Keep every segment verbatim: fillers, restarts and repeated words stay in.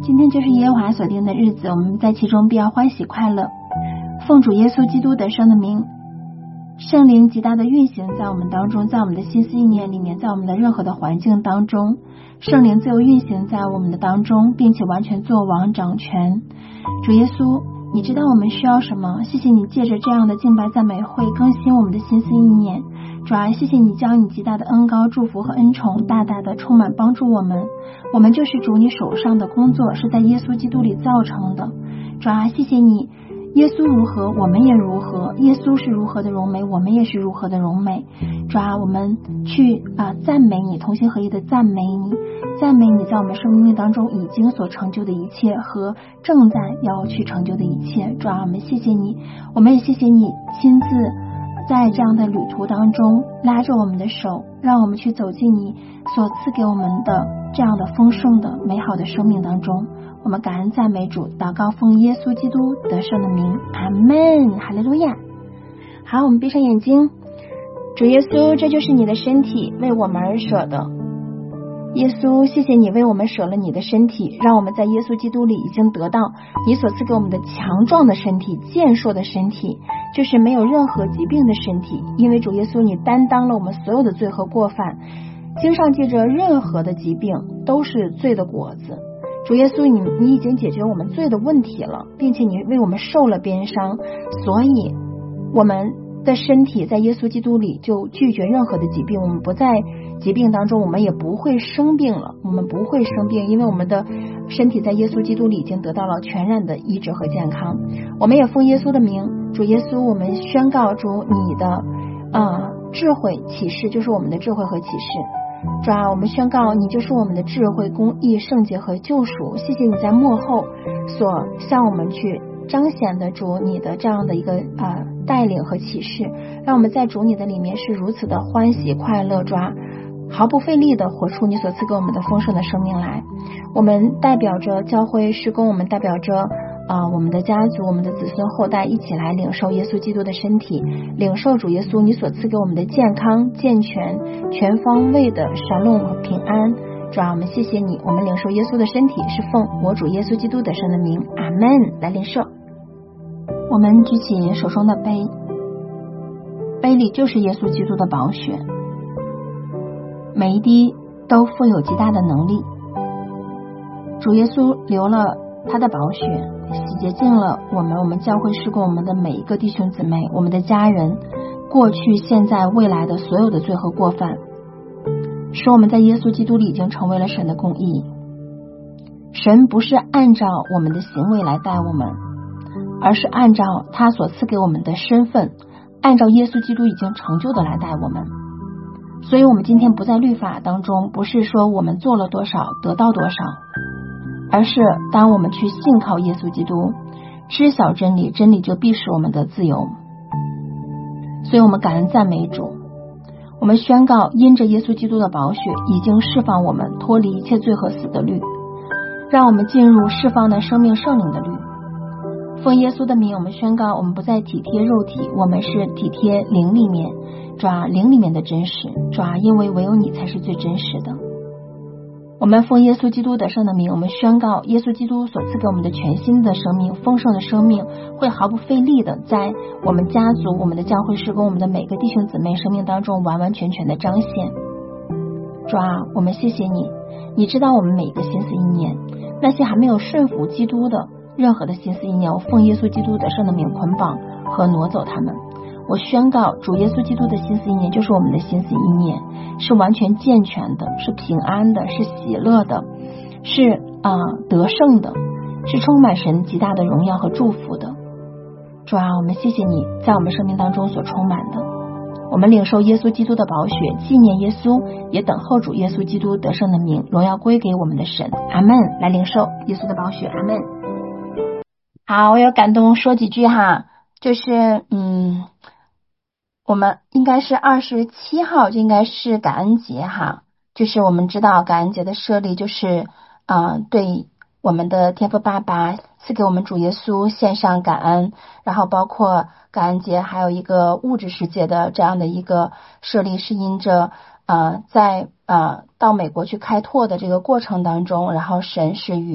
今天就是耶和华所定的日子，我们在其中必要欢喜快乐。奉主耶稣基督得胜的名，圣灵极大的运行在我们当中，在我们的心思意念里面，在我们的任何的环境当中，圣灵自由运行在我们的当中，并且完全作王掌权。主耶稣，你知道我们需要什么，谢谢你借着这样的敬拜赞美会更新我们的心思意念。主啊，谢谢你将你极大的恩膏祝福和恩宠大大的充满帮助我们，我们就是主你手上的工作，是在耶稣基督里造成的。主啊，谢谢你，耶稣如何我们也如何，耶稣是如何的荣美我们也是如何的荣美。主啊，我们去啊赞美你，同心合一的赞美你，赞美你在我们生命当中已经所成就的一切和正在要去成就的一切。主啊，我们谢谢你，我们也谢谢你亲自在这样的旅途当中拉着我们的手，让我们去走进你所赐给我们的这样的丰盛的美好的生命当中。我们感恩赞美主，祷告奉耶稣基督得胜的名，阿们，哈利路亚。好，我们闭上眼睛。主耶稣，这就是你的身体，为我们而舍的。耶稣，谢谢你为我们舍了你的身体，让我们在耶稣基督里已经得到你所赐给我们的强壮的身体，健硕的身体，就是没有任何疾病的身体。因为主耶稣，你担当了我们所有的罪和过犯，经上记着任何的疾病都是罪的果子。主耶稣，你你已经解决我们罪的问题了，并且你为我们受了鞭伤，所以我们的身体在耶稣基督里就拒绝任何的疾病，我们不在疾病当中，我们也不会生病了，我们不会生病，因为我们的身体在耶稣基督里已经得到了全然的医治和健康。我们也奉耶稣的名，主耶稣，我们宣告主你的啊、呃、智慧启示，就是我们的智慧和启示。主啊，我们宣告你就是我们的智慧、公义、圣洁和救赎。谢谢你在幕后所向我们去彰显的主你的这样的一个啊、呃、带领和启示，让我们在主你的里面是如此的欢喜快乐，主啊，毫不费力的活出你所赐给我们的丰盛的生命来。我们代表着教会事工，我们代表着啊、呃、我们的家族，我们的子孙后代一起来领受耶稣基督的身体，领受主耶稣你所赐给我们的健康、健全、全方位的沙龙和平安。主啊，我们谢谢你，我们领受耶稣的身体是奉我主耶稣基督得胜的名，阿们。来领受，我们举起手中的杯，杯里就是耶稣基督的宝血，每一滴都富有极大的能力。主耶稣流了他的宝血，洗洁净了我们，我们教会事工，我们的每一个弟兄姊妹，我们的家人，过去现在未来的所有的罪和过犯，使我们在耶稣基督里已经成为了神的公义。神不是按照我们的行为来待我们，而是按照他所赐给我们的身份，按照耶稣基督已经成就的来待我们。所以我们今天不在律法当中，不是说我们做了多少得到多少，而是当我们去信靠耶稣基督，知晓真理，真理就必使我们的自由。所以我们感恩赞美主，我们宣告因着耶稣基督的宝血已经释放我们脱离一切罪和死的律，让我们进入释放的生命圣灵的律。奉耶稣的名，我们宣告我们不再体贴肉体，我们是体贴灵里面，抓灵里面的真实，抓因为唯有你才是最真实的。我们奉耶稣基督得胜的名，我们宣告耶稣基督所赐给我们的全新的生命，丰盛的生命会毫不费力的在我们家族、我们的教会事工、我们的每个弟兄姊妹生命当中完完全全的彰显。主啊，我们谢谢你，你知道我们每一个心思意念，那些还没有顺服基督的任何的心思意念，我奉耶稣基督得胜的名捆绑和挪走他们。我宣告主耶稣基督的心思意念就是我们的心思意念，是完全健全的，是平安的，是喜乐的，是啊、呃、得胜的，是充满神极大的荣耀和祝福的。主啊，我们谢谢你在我们生命当中所充满的，我们领受耶稣基督的宝血，纪念耶稣，也等候主耶稣基督得胜的名，荣耀归给我们的神，阿们。来领受耶稣的宝血，阿们。好，我有感动说几句哈，就是嗯我们应该是二十七号就应该是感恩节哈，就是我们知道感恩节的设立就是啊、呃、对我们的天父爸爸赐给我们主耶稣献上感恩，然后包括感恩节还有一个物质世界的这样的一个设立，是因着呃在呃到美国去开拓的这个过程当中，然后神是与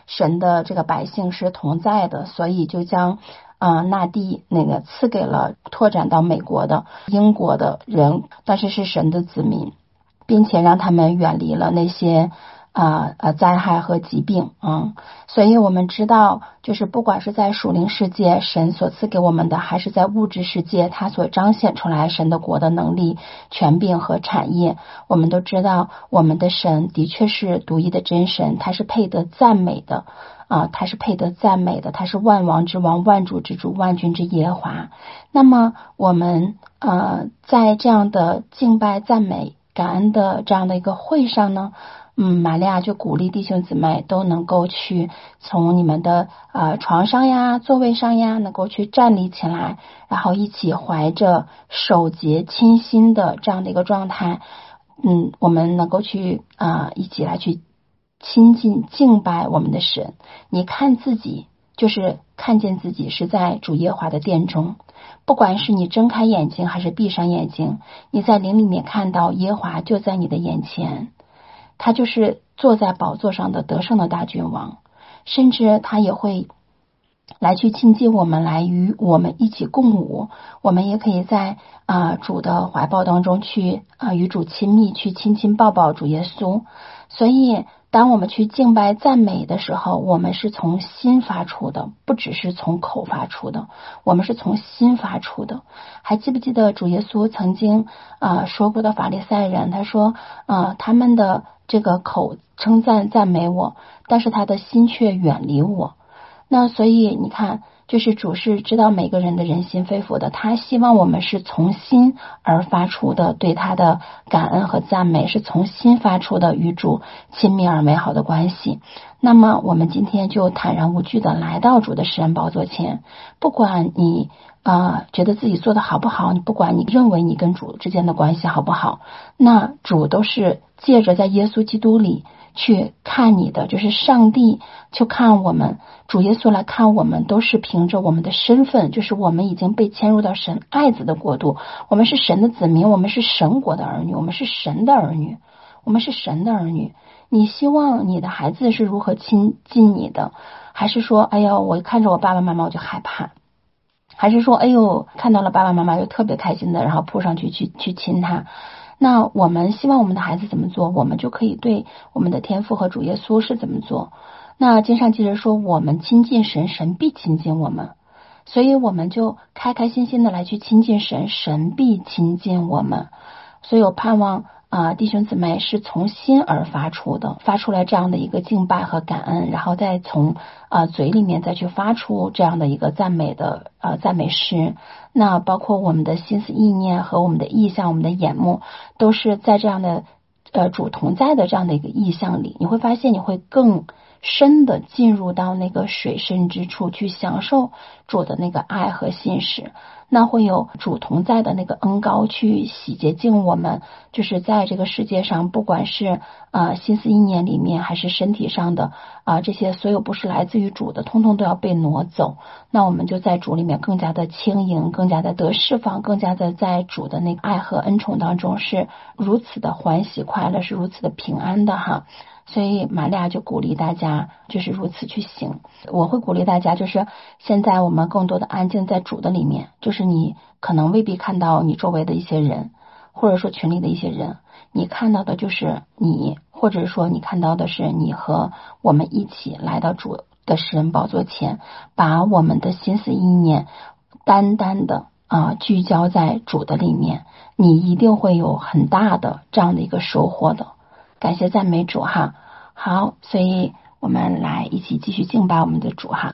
神的这个百姓是同在的，所以就将呃那地那个赐给了拓展到美国的英国的人，但是是神的子民，并且让他们远离了那些啊呃灾害和疾病啊、嗯，所以我们知道，就是不管是在属灵世界神所赐给我们的，还是在物质世界他所彰显出来神的国的能力、权柄和产业，我们都知道我们的神的确是独一的真神，他是配得赞美的啊，他是配得赞美的，他是万王之王、万主之主、万军之耶和华。那么我们呃在这样的敬拜、赞美、感恩的这样的一个会上呢，嗯，玛利亚就鼓励弟兄姊妹都能够去从你们的呃床上呀、座位上呀，能够去站立起来，然后一起怀着守节清心的这样的一个状态，嗯，我们能够去啊、呃、一起来去亲近敬拜我们的神。你看自己，就是看见自己是在主耶和华的殿中，不管是你睁开眼睛还是闭上眼睛，你在灵里面看到耶和华就在你的眼前，他就是坐在宝座上的得胜的大君王，甚至他也会来去亲近我们，来与我们一起共舞。我们也可以在啊、呃、主的怀抱当中去啊、呃、与主亲密，去亲亲抱抱主耶稣。所以当我们去敬拜赞美的时候，我们是从心发出的，不只是从口发出的，我们是从心发出的。还记不记得主耶稣曾经啊、呃、说过的法利赛人，他说啊、呃、他们的这个口称赞赞美我，但是他的心却远离我。那所以你看，就是主是知道每个人的人心肺腑的，他希望我们是从心而发出的对他的感恩和赞美，是从心发出的与主亲密而美好的关系。那么我们今天就坦然无惧的来到主的施恩宝座前，不管你呃觉得自己做的好不好，你不管你认为你跟主之间的关系好不好，那主都是借着在耶稣基督里去看你的，就是上帝去看我们，主耶稣来看我们，都是凭着我们的身份，就是我们已经被迁入到神爱子的国度，我们是神的子民，我们是神国的儿女，我们是神的儿女，我们是神的儿女。你希望你的孩子是如何亲近你的？还是说哎呦我看着我爸爸妈妈我就害怕？还是说哎呦看到了爸爸妈妈就特别开心的，然后扑上去去去亲他？那我们希望我们的孩子怎么做，我们就可以对我们的天父和主耶稣是怎么做。那经上记着说，我们亲近神，神必亲近我们，所以我们就开开心心的来去亲近神，神必亲近我们。所以我盼望啊、呃，弟兄姊妹是从心而发出的，发出来这样的一个敬拜和感恩，然后再从呃嘴里面再去发出这样的一个赞美的呃赞美诗。那包括我们的心思意念和我们的意象，我们的眼目都是在这样的呃主同在的这样的一个意象里，你会发现你会更深的进入到那个水深之处，去享受主的那个爱和信实。那会有主同在的那个恩膏去洗洁净我们，就是在这个世界上，不管是呃心思意念里面还是身体上的啊、呃、这些所有不是来自于主的，通通都要被挪走。那我们就在主里面更加的轻盈，更加的得释放，更加的在主的那个爱和恩宠当中是如此的欢喜快乐，是如此的平安的哈。所以玛利亚就鼓励大家就是如此去行。我会鼓励大家，就是现在我们更多的安静在主的里面，就是你可能未必看到你周围的一些人，或者说群里的一些人，你看到的就是你，或者说你看到的是你和我们一起来到主的施恩宝座前，把我们的心思意念单单的啊聚焦在主的里面，你一定会有很大的这样的一个收获的。感谢赞美主哈。好，所以我们来一起继续敬拜我们的主哈。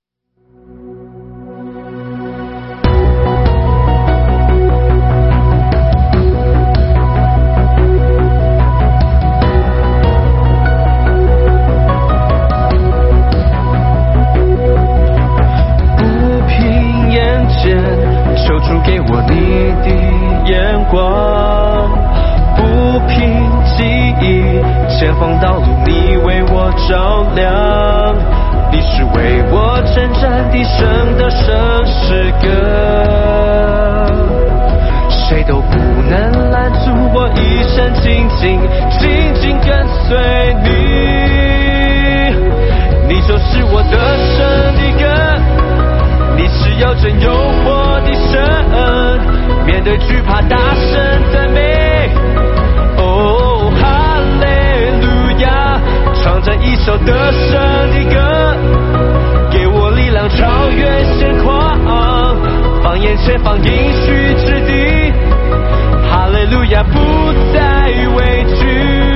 不凭眼见，求主给我你的眼光，不凭记忆，前方道路你为我照亮，你是为我征战的胜的胜诗歌，谁都不能拦阻我一生紧紧紧紧跟随你，你就我得胜的歌，你是有真有活的神，面对惧怕大声赞美。哦，哈利路亚，唱着一首得胜的歌，给我力量超越现况，放眼前方应许之地，哈利路亚不再畏惧。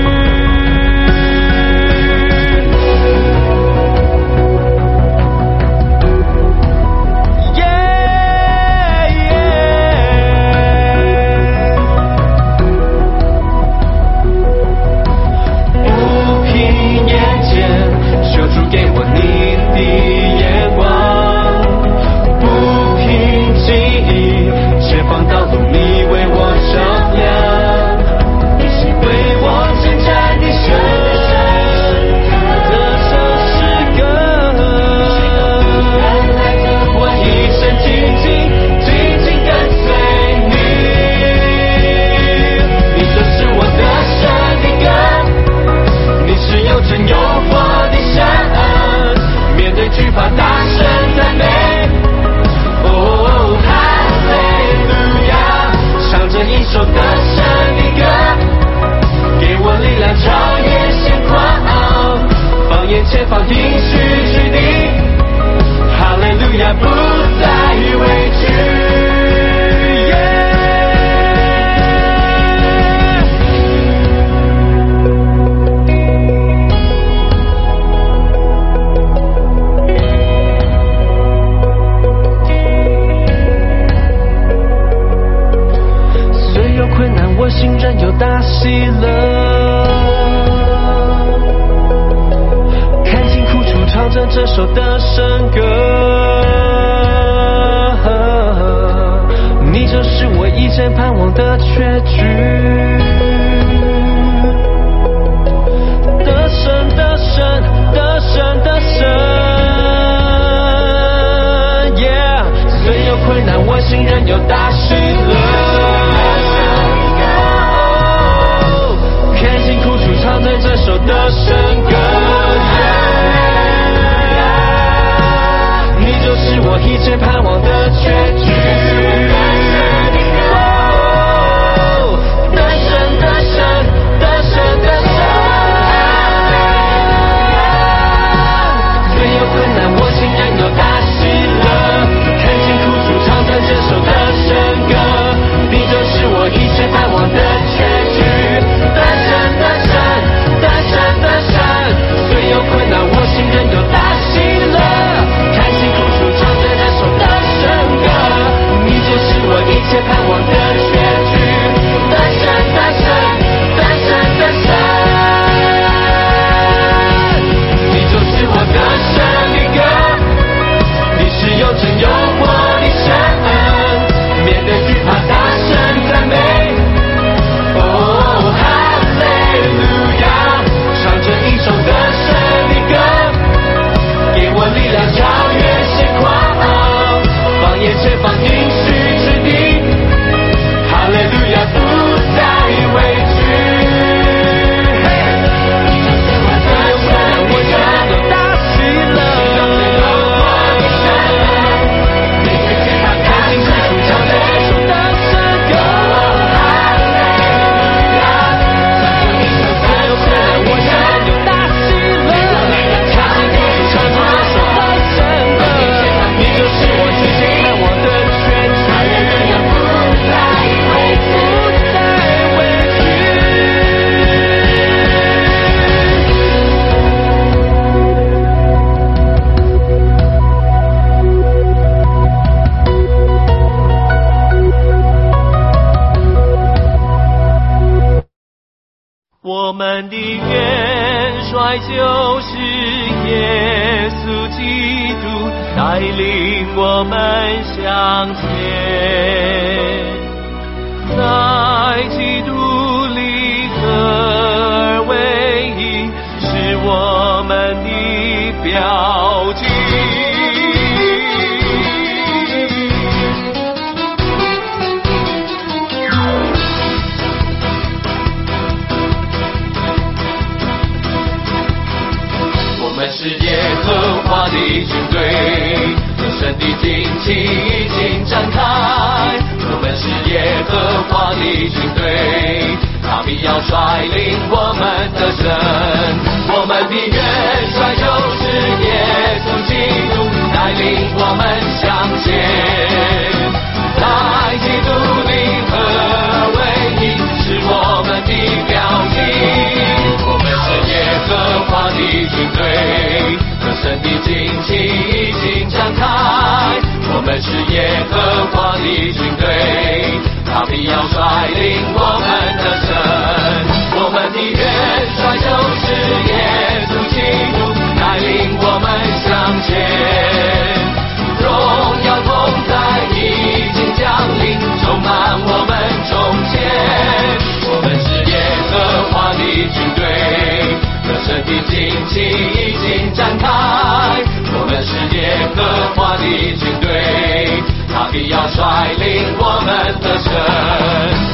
前方应许之地，哈利路亚不再畏惧。虽有困难，我心仍有大喜乐。唱着这首的圣歌，你就是我一生盼望的确据。得胜得胜得胜得胜 ，Yeah！ 虽有困难，我心仍有大喜乐。看辛苦处，唱着这首的圣歌。是我一切盼望的确据。得胜得胜得胜得胜，虽有困难，我心仍有大喜乐。看辛苦处，唱着这首的圣歌，你就是我一切盼望的确据。得胜得胜得胜得胜，虽有困难，我心仍有大喜乐。我一切盼望的确据，得胜得胜得胜得胜，你就是我得胜的歌，你是有真有活的神，面对惧怕大声赞美。哦，哈利路亚，唱着一首得胜的歌，给我力量超越现况，放眼前方应许。哈利路亚不再畏惧，所有困难我仍有大喜乐。看清楚唱着这首的圣歌，所有困难我仍有大喜乐。看清楚唱着这首的圣歌，你就是我一切盼望的全据。我们的元帅就是耶稣基督，带领我们向前，在基督里合而为一，是我们的标记。是耶和华的华的军队，他必要率领我们得胜。我们的元帅就是耶稣基督，带领我们向前。在基督里合为一，是我们的标记。我们是耶和华的军队，得胜的旌旗已经展开。我们是耶和华的军队，他必要率领我们得胜。我们的元帅就是耶稣基督，带领我们向前。荣耀同在已经降临，充满我们中间。我们是耶和华的军队，得胜的旌旗已经展开。我们是耶和华的军队，他必要率领我们得胜。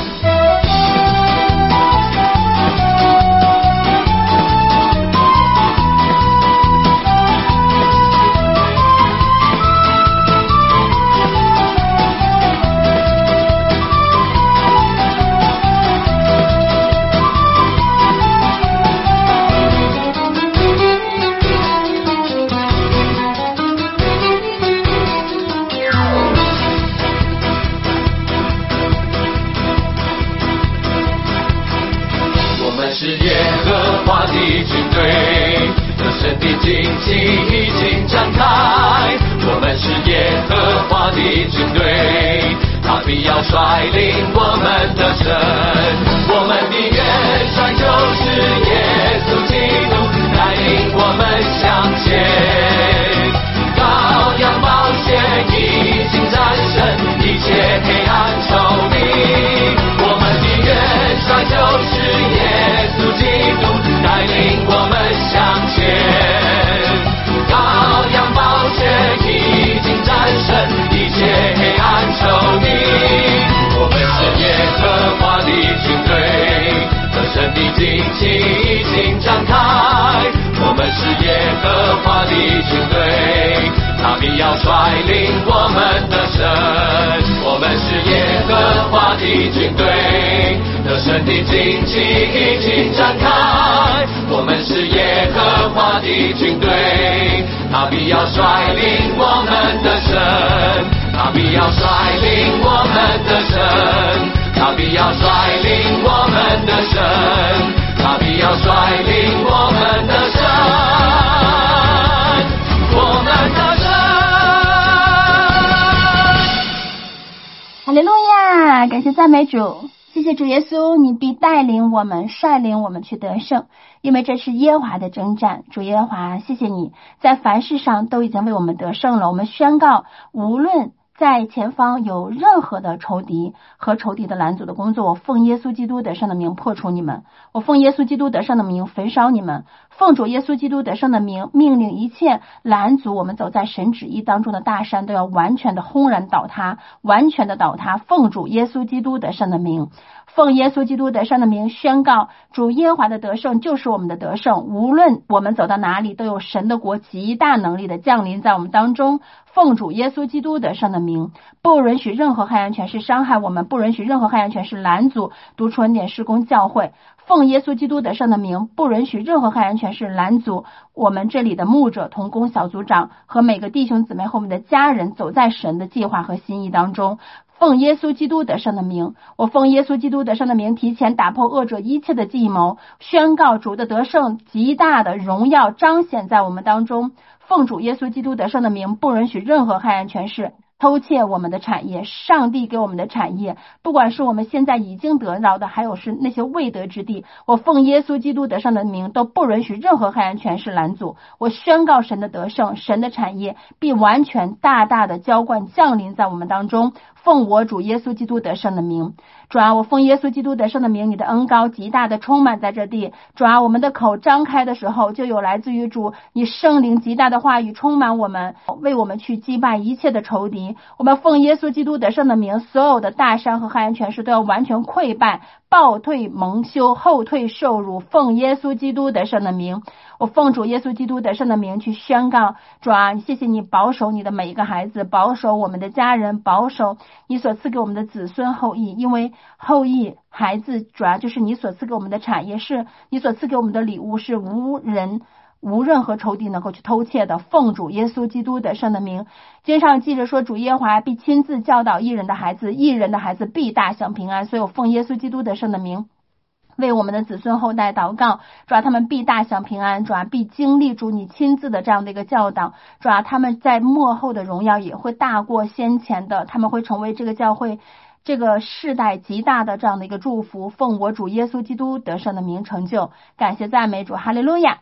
是耶和华的军队，得胜的旌旗已经展开。我们是耶和华的军队，他必要率领我们得胜。我们的元帅就是耶稣基督，带领我们向前。羔羊宝血已经战胜一切黑暗仇敌。我们的元帅就是耶稣基督，带领我们向前。羔羊宝血已经战胜一切黑暗仇敌。我们是耶和华的军队，得胜的旌旗已经展开。我们是耶和华的军队，他必要率领我们得胜。我们是耶和华的军队，得胜的旌旗已经展开。我们是耶和华的军队，他必要率领我们得胜。他必要率领我们得胜。他必要率领我们得胜。他必要率领我们得胜。我们得胜。 哈利路亚，感谢赞美主。谢谢主耶稣，你必带领我们，率领我们去得胜，因为这是耶和华的征战。主耶和华，谢谢你在凡事上都已经为我们得胜了。我们宣告，无论在前方有任何的仇敌和仇敌的拦阻的工作，我奉耶稣基督得胜的名破除你们，我奉耶稣基督得胜的名焚烧你们，奉主耶稣基督得胜的名命令一切拦阻我们走在神旨意当中的大山都要完全的轰然倒塌，完全的倒塌。奉主耶稣基督得胜的名，奉耶稣基督得胜的名宣告，主耶和华的得胜就是我们的得胜。无论我们走到哪里，都有神的国极大能力的降临在我们当中。奉主耶稣基督得胜的名，不允许任何黑暗权势伤害我们，不允许任何黑暗权势拦阻读出恩典事工教会。奉耶稣基督得胜的名，不允许任何黑暗权势拦阻我们这里的牧者、同工、小组长和每个弟兄姊妹和我们的家人走在神的计划和心意当中。奉耶稣基督得胜的名，我奉耶稣基督得胜的名，提前打破恶者一切的计谋，宣告主的得胜极大的荣耀彰显在我们当中。奉主耶稣基督得胜的名，不允许任何黑暗权势偷窃我们的产业，上帝给我们的产业，不管是我们现在已经得到的，还有是那些未得之地，我奉耶稣基督得胜的名，都不允许任何黑暗权势拦阻。我宣告神的得胜，神的产业必完全大大的浇灌降临在我们当中。奉我主耶稣基督得胜的名，主啊，我奉耶稣基督得胜的名，你的恩膏极大的充满在这地。主啊，我们的口张开的时候，就有来自于主你圣灵极大的话语充满我们，为我们去击败一切的仇敌， 里。我们奉耶稣基督得胜的名，所有的大山和黑暗权势都要完全溃败，暴退蒙羞，后退受辱。奉耶稣基督得胜的名，我奉主耶稣基督得胜的名去宣告，主啊，谢谢你保守你的每一个孩子，保守我们的家人，保守你所赐给我们的子孙后裔，因为后裔孩子主要就是你所赐给我们的产业，是你所赐给我们的礼物，是无人无任何仇敌能够去偷窃的。奉主耶稣基督得胜的名，经上记着说，主耶和华必亲自教导义人的孩子，义人的孩子必大享平安。所以我奉耶稣基督得胜的名为我们的子孙后代祷告，主要他们必大享平安，主要必经历主你亲自的这样的一个教导，主要他们在末后的荣耀也会大过先前的，他们会成为这个教会这个世代极大的这样的一个祝福。奉我主耶稣基督得胜的名成就，感谢赞美主，哈利路亚。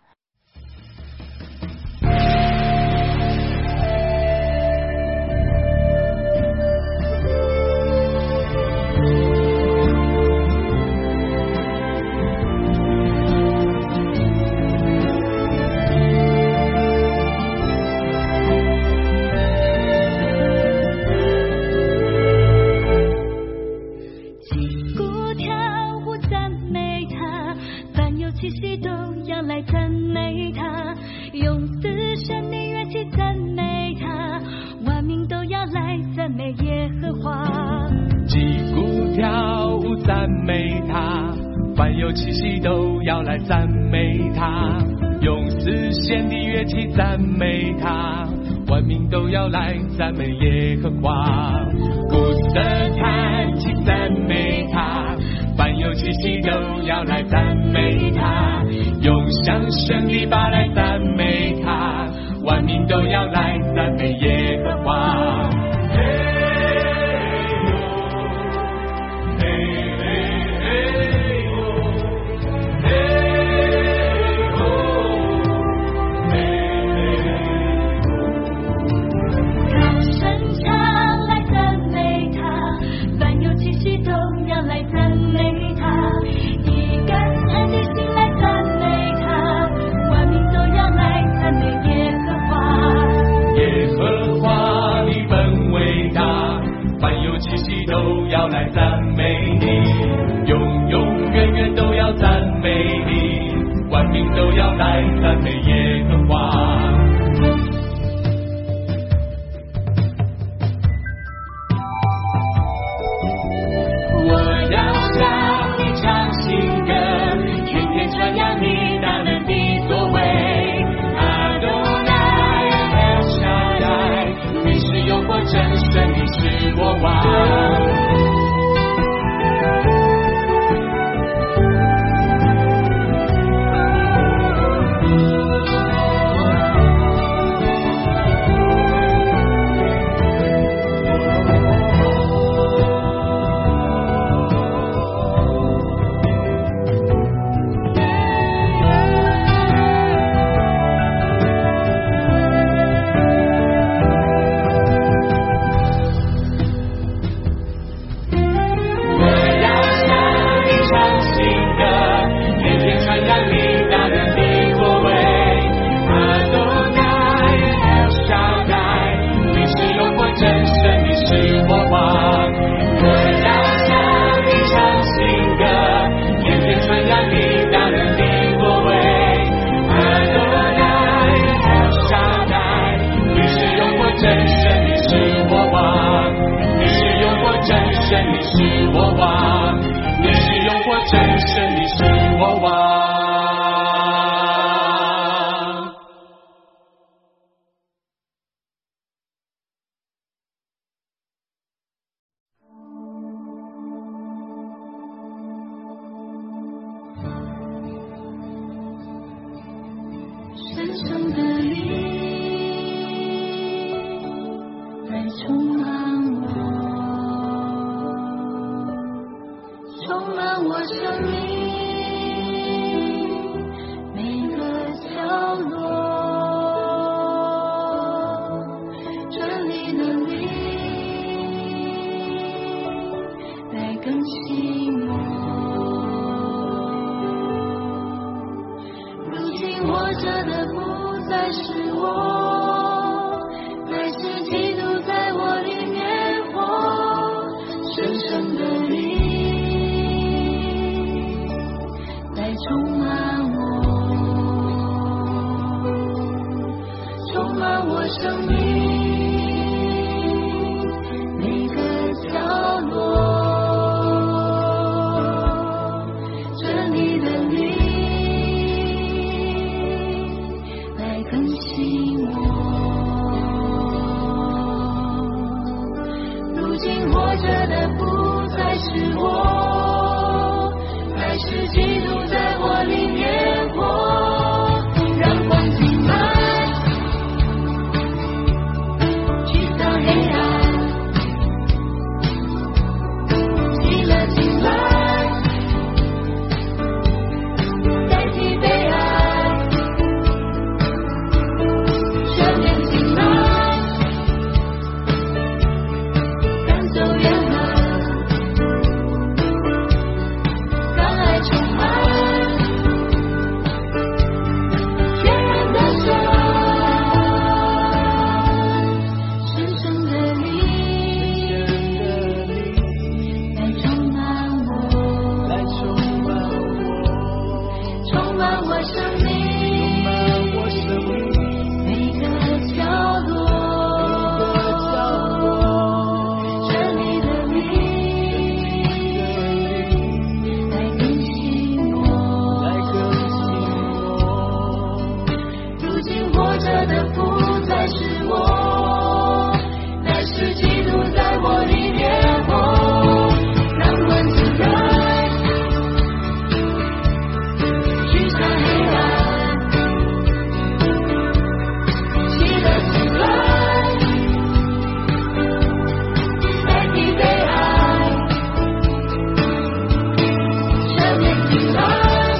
气息都要来赞美他，用丝弦的乐器赞美他，万民都要来赞美耶和华。鼓瑟弹琴赞美他，凡有气息都要来赞美他，用响声的把来赞美他，万民都要来赞美耶和华。都要来赞美你，永永远远都要赞美你，万民都要来赞美耶和华。我要向你唱新歌，天天传扬你大能的作为。阿多奈El Shaddai，你是有过真神，你是我王。 神圣的灵来充满我，充满我生命每个角落，真理的灵来更新我，如今活着的不再是我，乃是基督在我里面活着的不再是我，乃是基督在我里面活。让光进来，驱散黑暗，喜乐进来，代替悲哀，赦免进来，赶走怨恨，让爱充满，全然的神，深深的你来充满我， 来充满我， 充满我生充命满我生命每个角落， 每个角落， 这里的你来更新我， 来更新我。 如今活着的不再是我，乃是基督在我里面活。让光进来，驱散黑暗，喜乐进来，代替悲哀，赦免进来，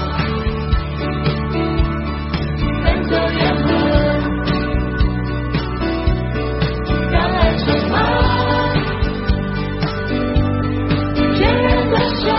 赶走怨恨，让爱充满，全然的神，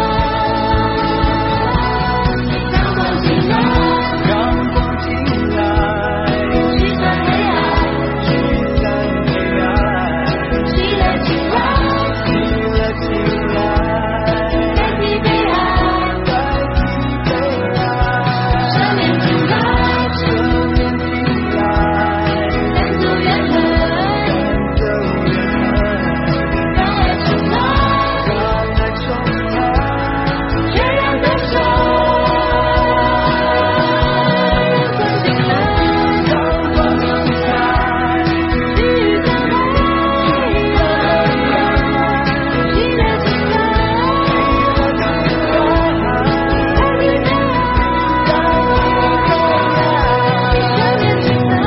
让光进来， 让光进来， 驱散黑暗， 驱散黑暗， 喜乐进来， 喜乐进来， 代替悲哀， 代替悲哀， 赦免进来， 赦免进来， 赶走怨恨， 赶走怨恨， 让爱充满， 让爱充满， 全然的神，让光进来， 让光进来， 驱散黑暗，喜乐进来，代替悲哀，赦免进来，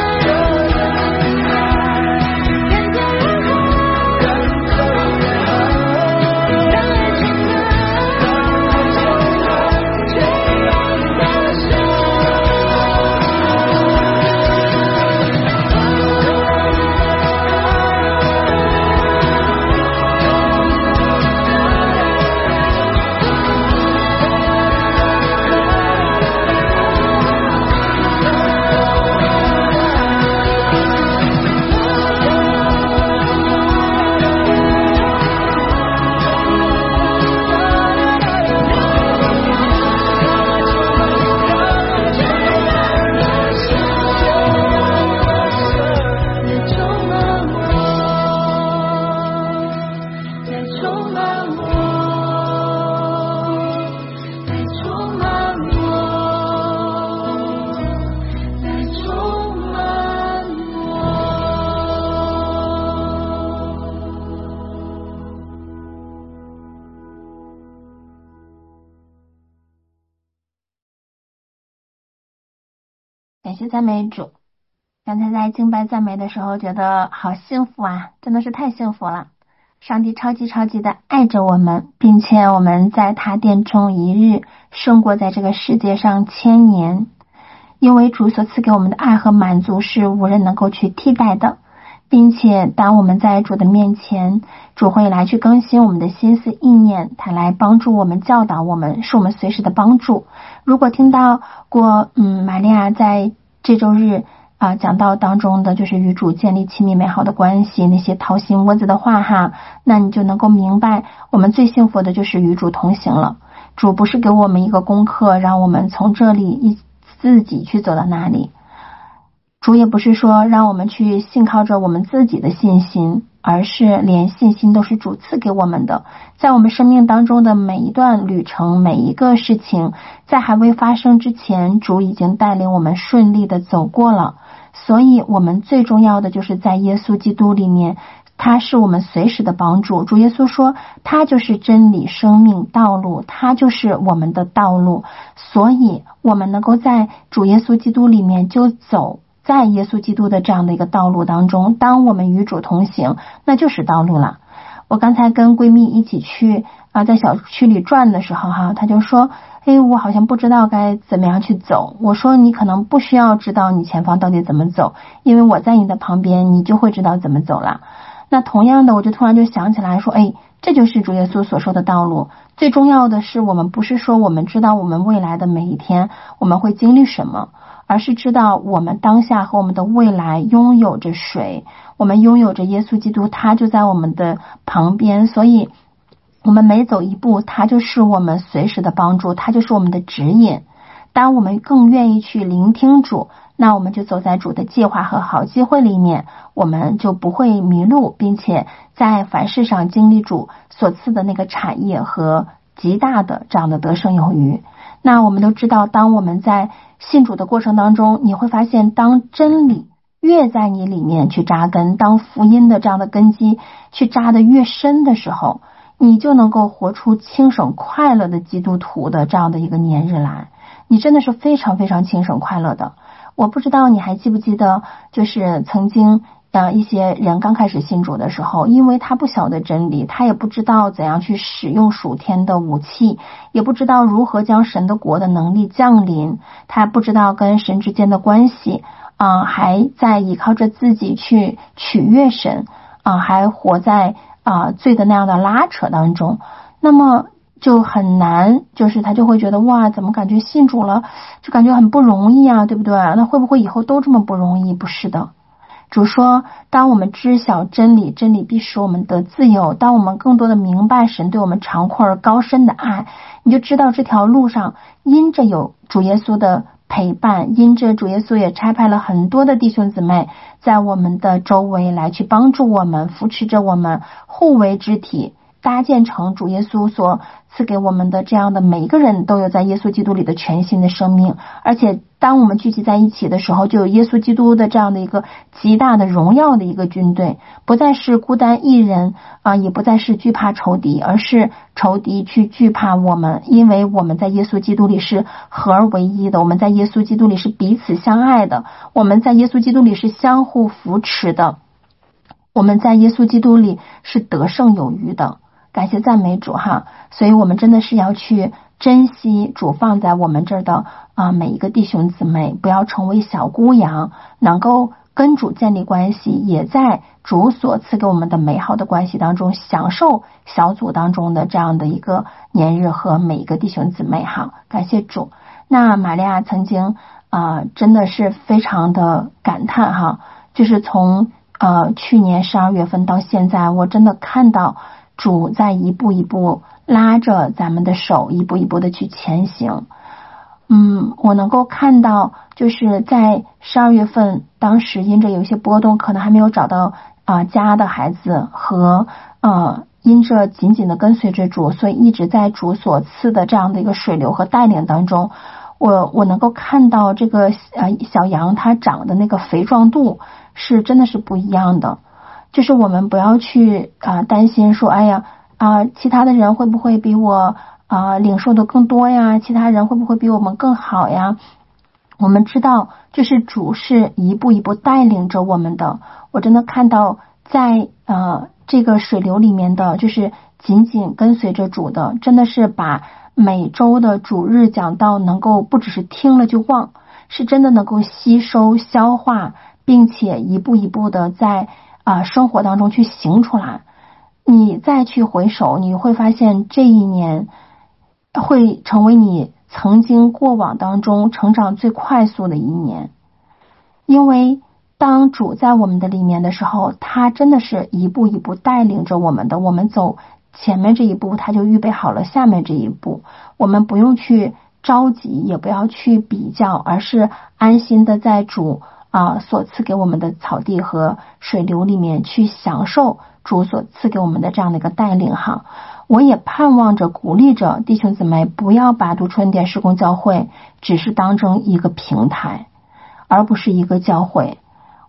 赶走怨恨， 赶走怨恨， 让爱充满，全然的神。来充满我，来充满我，来充满感谢赞美主。刚才在敬拜赞美的时候，觉得好幸福啊，真的是太幸福了。上帝超级超级的爱着我们，并且我们在他殿中一日，胜过在这个世界上千年。因为主所赐给我们的爱和满足是无人能够去替代的，并且当我们在主的面前，主会来去更新我们的心思意念，他来帮助我们，教导我们，是我们随时的帮助。如果听到过嗯玛利亚在这周日啊、呃、讲道当中的就是与主建立亲密美好的关系，那些掏心窝子的话哈，那你就能够明白我们最幸福的就是与主同行了。主不是给我们一个功课，让我们从这里一自己去走到那里，主也不是说让我们去信靠着我们自己的信心，而是连信心都是主赐给我们的。在我们生命当中的每一段旅程，每一个事情，在还未发生之前，主已经带领我们顺利的走过了。所以我们最重要的就是在耶稣基督里面他是我们随时的帮助。主耶稣说他就是真理、生命、道路，他就是我们的道路，所以我们能够在主耶稣基督里面就走在耶稣基督的这样的一个道路当中，当我们与主同行，那就是道路了。我刚才跟闺蜜一起去啊，在小区里转的时候哈，她就说哎，我好像不知道该怎么样去走。我说你可能不需要知道你前方到底怎么走，因为我在你的旁边，你就会知道怎么走了。那同样的，我就突然就想起来说，哎，这就是主耶稣所说的道路。最重要的是，我们不是说我们知道我们未来的每一天我们会经历什么，而是知道我们当下和我们的未来拥有着谁。我们拥有着耶稣基督，他就在我们的旁边，所以我们每走一步，他就是我们随时的帮助，他就是我们的指引。当我们更愿意去聆听主，那我们就走在主的计划和好机会里面，我们就不会迷路，并且在凡事上经历主所赐的那个产业和极大的这样的得胜有余。那我们都知道，当我们在信主的过程当中，你会发现当真理越在你里面去扎根，当福音的这样的根基去扎得越深的时候，你就能够活出轻省快乐的基督徒的这样的一个年日来。你真的是非常非常轻省快乐的。我不知道你还记不记得，就是曾经呃一些人刚开始信主的时候，因为他不晓得真理，他也不知道怎样去使用属天的武器，也不知道如何将神的国的能力降临，他不知道跟神之间的关系啊、呃，还在依靠着自己去取悦神啊、呃，还活在啊、呃、罪的那样的拉扯当中，那么就很难，就是他就会觉得哇，怎么感觉信主了就感觉很不容易啊，对不对？那会不会以后都这么不容易？不是的。主说，当我们知晓真理，真理必使我们得自由。当我们更多的明白神对我们长阔而高深的爱，你就知道这条路上因着有主耶稣的陪伴，因着主耶稣也差派了很多的弟兄姊妹在我们的周围来去帮助我们，扶持着我们，互为肢体，搭建成主耶稣所赐给我们的这样的每一个人都有在耶稣基督里的全新的生命。而且当我们聚集在一起的时候，就有耶稣基督的这样的一个极大的荣耀的一个军队，不再是孤单一人啊、呃，也不再是惧怕仇敌，而是仇敌去惧怕我们，因为我们在耶稣基督里是合而为一的，我们在耶稣基督里是彼此相爱的，我们在耶稣基督里是相互扶持的，我们在耶稣基督里是得胜有余的。感谢赞美主哈！所以我们真的是要去珍惜主放在我们这儿的啊、呃、每一个弟兄姊妹，不要成为小孤羊，能够跟主建立关系，也在主所赐给我们的美好的关系当中享受小组当中的这样的一个年日和每一个弟兄姊妹哈！感谢主。那玛利亚曾经啊、呃、真的是非常的感叹哈，就是从呃去年十二月份到现在，我真的看到主在一步一步拉着咱们的手，一步一步的去前行。嗯，我能够看到，就是在十二月份，当时因着有一些波动，可能还没有找到啊、呃、家的孩子和呃因着紧紧的跟随着主，所以一直在主所赐的这样的一个水流和带领当中，我我能够看到这个呃小羊它长的那个肥壮度是真的是不一样的。就是我们不要去啊、呃、担心说，哎呀啊、呃、其他的人会不会比我啊、呃、领受的更多呀？其他人会不会比我们更好呀？我们知道，就是主是一步一步带领着我们的。我真的看到在呃这个水流里面的，就是紧紧跟随着主的，真的是把每周的主日讲道能够不只是听了就忘，是真的能够吸收消化，并且一步一步的在啊、呃，生活当中去行出来。你再去回首，你会发现这一年会成为你曾经过往当中成长最快速的一年。因为当主在我们的里面的时候，他真的是一步一步带领着我们的，我们走前面这一步，他就预备好了下面这一步。我们不用去着急，也不要去比较，而是安心的在主啊，所赐给我们的草地和水流里面去享受主所赐给我们的这样的一个带领哈。我也盼望着鼓励着弟兄姊妹，不要把读春点事工教会只是当成一个平台，而不是一个教会。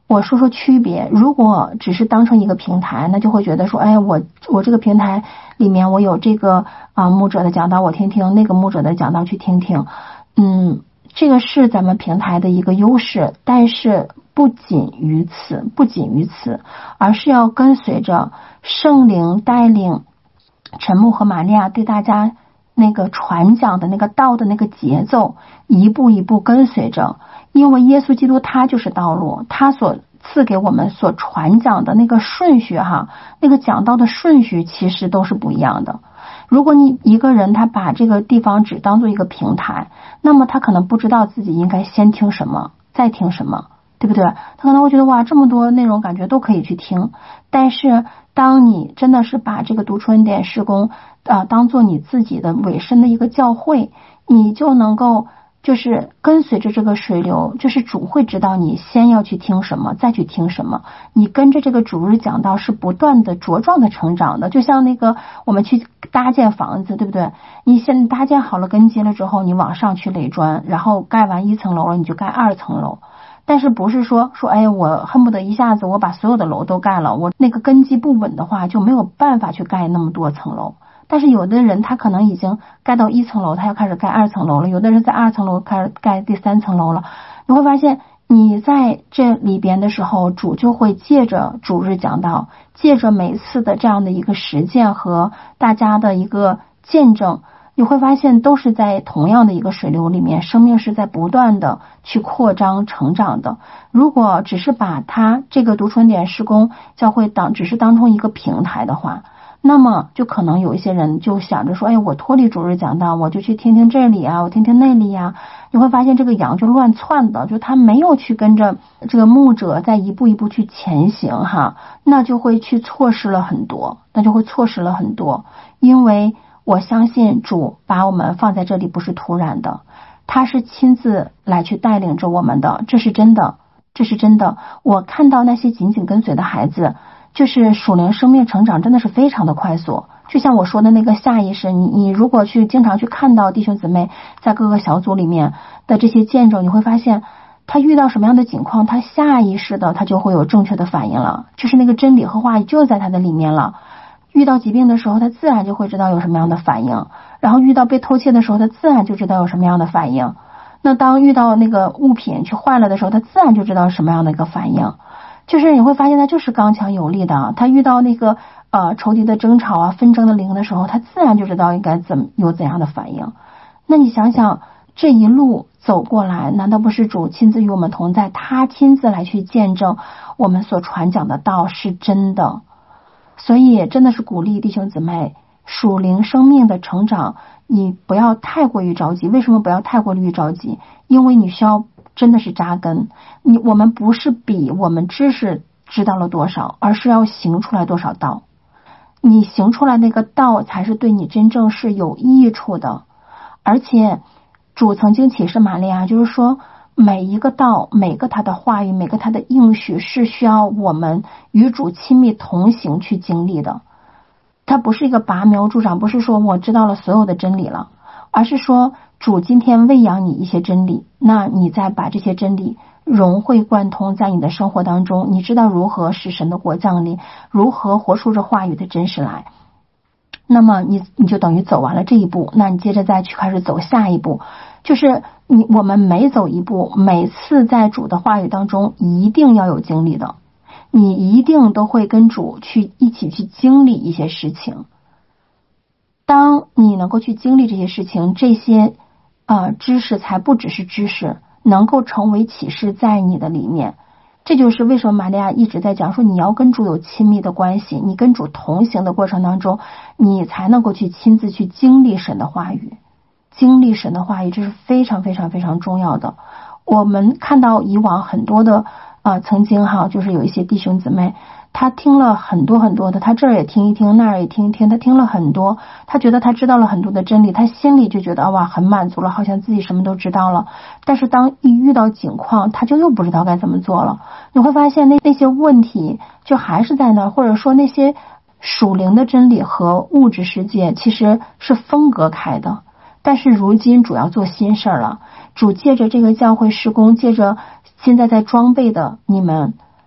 我说说区别，如果只是当成一个平台，那就会觉得说，哎，我我这个平台里面我有这个啊、呃、牧者的讲道我听听，那个牧者的讲道去听听，嗯，这个是咱们平台的一个优势，但是不仅于此，不仅于此，而是要跟随着圣灵带领陈牧和玛利亚对大家那个传讲的那个道的那个节奏，一步一步跟随着，因为耶稣基督他就是道路，他所赐给我们所传讲的那个顺序哈，那个讲道的顺序其实都是不一样的。如果你一个人他把这个地方只当做一个平台，那么他可能不知道自己应该先听什么再听什么，对不对？他可能会觉得哇，这么多内容感觉都可以去听，但是当你真的是把这个读出恩典事工呃当做你自己的委身的一个教会，你就能够就是跟随着这个水流，就是主会知道你先要去听什么再去听什么，你跟着这个主日讲道是不断的茁壮的成长的。就像那个我们去搭建房子，对不对？你现在搭建好了根基了之后，你往上去垒砖，然后盖完一层楼了，你就盖二层楼，但是不是说说哎，我恨不得一下子我把所有的楼都盖了，我那个根基不稳的话就没有办法去盖那么多层楼。但是有的人他可能已经盖到一层楼，他要开始盖二层楼了，有的人在二层楼开始盖第三层楼了。你会发现你在这里边的时候，主就会借着主日讲道，借着每次的这样的一个实践和大家的一个见证，你会发现都是在同样的一个水流里面，生命是在不断的去扩张成长的。如果只是把它这个读出恩典事工教会当只是当成一个平台的话，那么就可能有一些人就想着说，哎，我脱离主日讲道，我就去听听这里啊，我听听那里呀、啊。你会发现这个羊就乱窜的，就他没有去跟着这个牧者在一步一步去前行哈，那就会去错失了很多，那就会错失了很多。因为我相信主把我们放在这里不是突然的，他是亲自来去带领着我们的，这是真的，这是真的。我看到那些紧紧跟随的孩子，就是属灵生命成长真的是非常的快速。就像我说的那个下意识，你你如果去经常去看到弟兄姊妹在各个小组里面的这些见证，你会发现他遇到什么样的情况，他下意识的他就会有正确的反应了，就是那个真理和话语就在他的里面了。遇到疾病的时候，他自然就会知道有什么样的反应，然后遇到被偷窃的时候，他自然就知道有什么样的反应。那当遇到那个物品去坏了的时候，他自然就知道什么样的一个反应。就是你会发现他就是刚强有力的，他遇到那个呃仇敌的争吵啊、纷争的灵的时候，他自然就知道应该怎么有怎样的反应。那你想想这一路走过来，难道不是主亲自与我们同在，他亲自来去见证我们所传讲的道是真的？所以真的是鼓励弟兄姊妹属灵生命的成长，你不要太过于着急。为什么不要太过于着急？因为你需要真的是扎根。你我们不是比我们知识知道了多少，而是要行出来多少道。你行出来那个道才是对你真正是有益处的。而且主曾经启示玛利亚，就是说每一个道，每个他的话语，每个他的应许是需要我们与主亲密同行去经历的。它不是一个拔苗助长，不是说我知道了所有的真理了，而是说主今天喂养你一些真理，那你再把这些真理融会贯通在你的生活当中，你知道如何使神的国降临，如何活出这话语的真实来。那么你你就等于走完了这一步，那你接着再去开始走下一步。就是你我们每走一步，每次在主的话语当中一定要有经历的，你一定都会跟主去一起去经历一些事情。当你能够去经历这些事情，这些呃知识才不只是知识，能够成为启示在你的里面。这就是为什么玛利亚一直在讲说，你要跟主有亲密的关系，你跟主同行的过程当中，你才能够去亲自去经历神的话语，经历神的话语，这是非常非常非常重要的。我们看到以往很多的呃，曾经哈，就是有一些弟兄姊妹，他听了很多很多的，他这儿也听一听，那儿也听一听，他听了很多，他觉得他知道了很多的真理，他心里就觉得哇，很满足了，好像自己什么都知道了。但是当一遇到境况，他就又不知道该怎么做了。你会发现那那些问题就还是在那儿，或者说那些属灵的真理和物质世界其实是分隔开的。但是如今主要做新事儿了，主借着这个教会事工，借着现在在装备的你们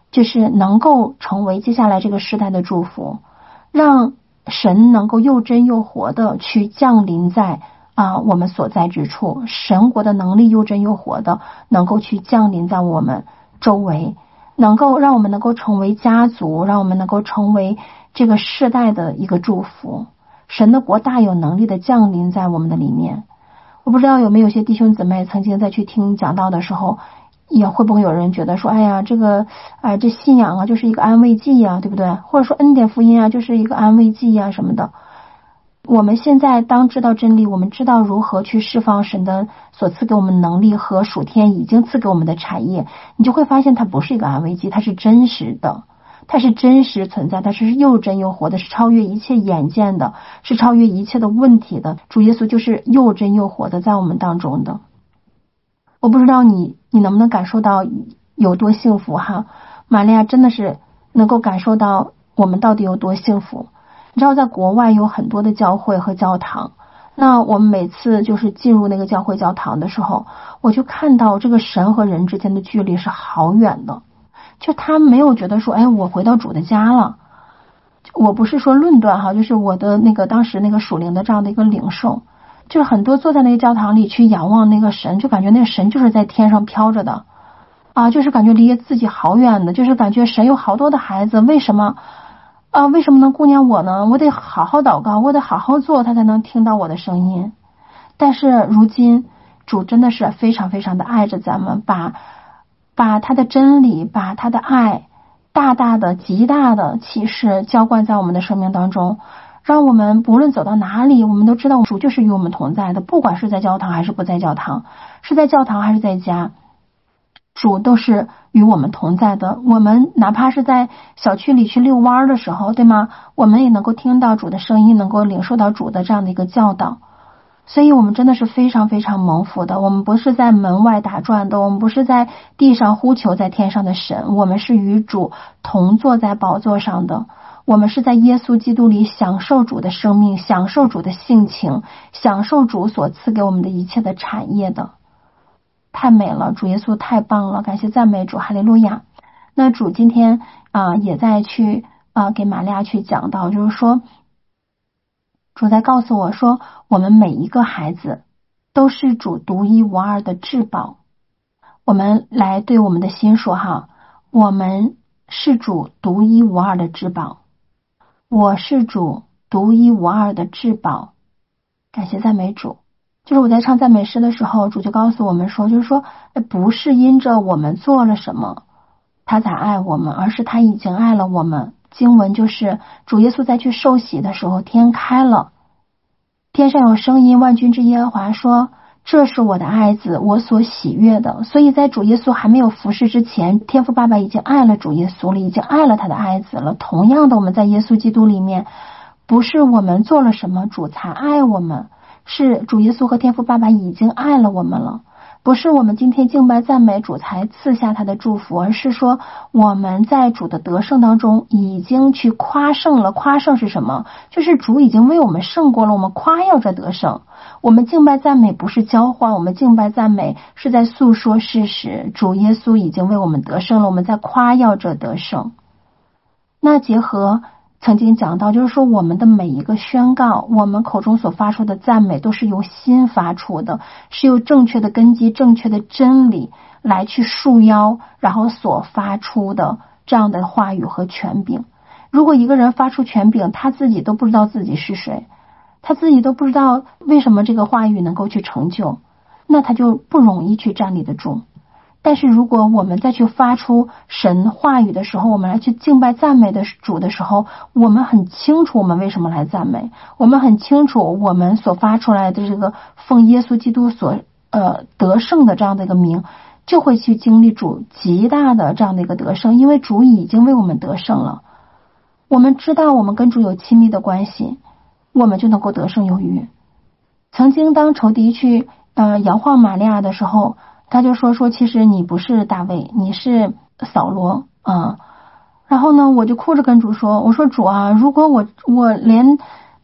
就是能够成为接下来这个时代的祝福，让神能够又真又活的去降临在啊我们所在之处，神国的能力又真又活的能够去降临在我们周围，能够让我们能够成为家族，让我们能够成为这个世代的一个祝福。神的国大有能力的降临在我们的里面。我不知道有没有些弟兄姊妹曾经在去听讲道的时候，也会不会有人觉得说，哎呀，这个啊、呃，这信仰啊就是一个安慰剂啊，对不对？或者说恩典福音啊就是一个安慰剂啊什么的。我们现在当知道真理，我们知道如何去释放神的所赐给我们能力和属天已经赐给我们的产业，你就会发现它不是一个安慰剂，它是真实的，它是真实存在，它是又真又活的，是超越一切眼见的，是超越一切的问题的。主耶稣就是又真又活的在我们当中的。我不知道你你能不能感受到有多幸福哈？玛利亚真的是能够感受到我们到底有多幸福。你知道在国外有很多的教会和教堂，那我们每次就是进入那个教会教堂的时候，我就看到这个神和人之间的距离是好远的，就他没有觉得说，哎，我回到主的家了。我不是说论断哈，就是我的那个当时那个属灵的这样的一个领受，就是很多坐在那个教堂里去仰望那个神，就感觉那个神就是在天上飘着的啊，就是感觉离自己好远的，就是感觉神有好多的孩子，为什么啊？为什么能顾念我呢？我得好好祷告，我得好好做，他才能听到我的声音。但是如今主真的是非常非常的爱着咱们，把把他的真理，把他的爱大大的极大的启示浇灌在我们的生命当中，让我们不论走到哪里，我们都知道主就是与我们同在的，不管是在教堂还是不在教堂，是在教堂还是在家，主都是与我们同在的。我们哪怕是在小区里去遛弯的时候，对吗？我们也能够听到主的声音，能够领受到主的这样的一个教导。所以我们真的是非常非常蒙福的，我们不是在门外打转的，我们不是在地上呼求在天上的神，我们是与主同坐在宝座上的，我们是在耶稣基督里享受主的生命，享受主的性情，享受主所赐给我们的一切的产业的。太美了，主耶稣太棒了，感谢赞美主，哈利路亚。那主今天啊、呃、也在去啊、呃、给玛利亚去讲到，就是说主在告诉我说，我们每一个孩子都是主独一无二的至宝。我们来对我们的心说哈，我们是主独一无二的至宝，我是主独一无二的至宝。感谢赞美主。就是我在唱赞美诗的时候，主就告诉我们说，就是说不是因着我们做了什么他才爱我们，而是他已经爱了我们。经文就是主耶稣在去受洗的时候，天开了，天上有声音，万军之耶和华说，这是我的爱子，我所喜悦的。所以在主耶稣还没有服侍之前，天父爸爸已经爱了主耶稣了，已经爱了他的爱子了。同样的，我们在耶稣基督里面，不是我们做了什么主才爱我们，是主耶稣和天父爸爸已经爱了我们了。不是我们今天敬拜赞美主才赐下他的祝福，而是说我们在主的得胜当中已经去夸胜了。夸胜是什么？就是主已经为我们胜过了，我们夸耀着得胜。我们敬拜赞美不是交换，我们敬拜赞美是在诉说事实，主耶稣已经为我们得胜了，我们在夸耀着得胜。那结合曾经讲到，就是说我们的每一个宣告，我们口中所发出的赞美都是由心发出的，是由正确的根基，正确的真理来去束腰，然后所发出的这样的话语和权柄。如果一个人发出权柄，他自己都不知道自己是谁，他自己都不知道为什么这个话语能够去成就，那他就不容易去站立得住。但是如果我们再去发出神话语的时候，我们来去敬拜赞美的主的时候，我们很清楚我们为什么来赞美，我们很清楚我们所发出来的这个奉耶稣基督所呃得胜的这样的一个名，就会去经历主极大的这样的一个得胜，因为主已经为我们得胜了。我们知道我们跟主有亲密的关系，我们就能够得胜有余。曾经当仇敌去呃摇晃玛利亚的时候，他就说说其实你不是大卫，你是扫罗啊。然后呢，我就哭着跟主说，我说主啊，如果我我连